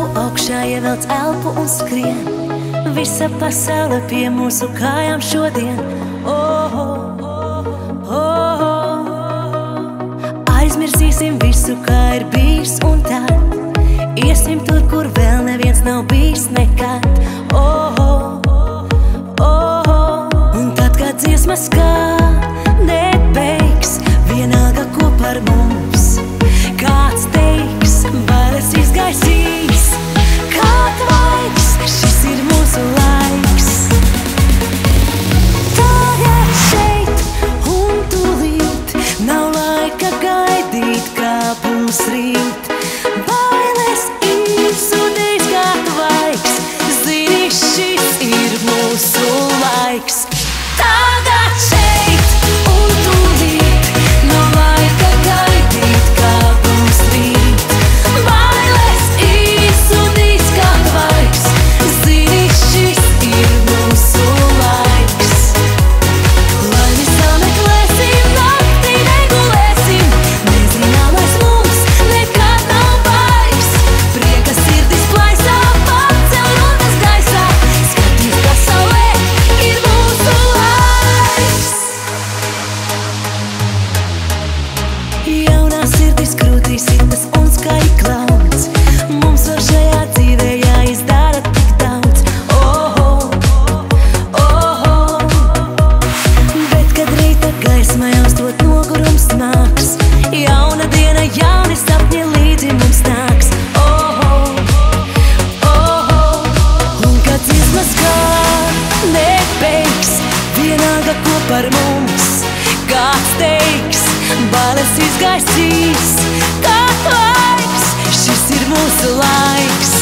augšā ievelc elpu un skrien. Visa pasaule pie mūsu kājām šodien. Oh, oh, oh, oh. Aizmirsīsim visu, kā ir bijis, un tad iesim tur, kur vēl neviens nav bijis nekad. Oh, oh, oh, oh. Un tad, kad dziesma skan, nebeigs, vienalga, ko par mums kāds teiks, bailes izgaisīs, kā tvaiks, šis ir mūsu laiks. Tagad šeit un tūlīt, nav laika gaidīt, kā būs rīt. Bailes izsudīs, kā tvaiks, zini, šis ir mūsu laiks. Tagad šeit un tūlīt, nav laika gaidīt, kā būs rīt. Bailes izsudīs, kā tvaiks, zini, šis ir mūsu laiks. Laimi sameklēsim, naktī negulēsim, nezināmais mums nekad nav baigs. Prieka sirdis plaisā, pacel rokas gaisā, skatīt pasaulē ir mūsu laiks. Jaunā sirdis krūtī sitas un skaļi klauds, mums vēl šajā dzīvē jāizdara tik daudz. Oh, oh, oh, oh. Bet, kad rīta gaisma jaustot nogurums nāks, jauna diena, jauni sapņi līdzi mums nāks. Oh, oh, oh, oh. Un kad dziesma skan, nebeigs, vienalga, ko par mums kāds teiks, bailes izgaisīs, kā tvaiks, šis ir mūsu laiks.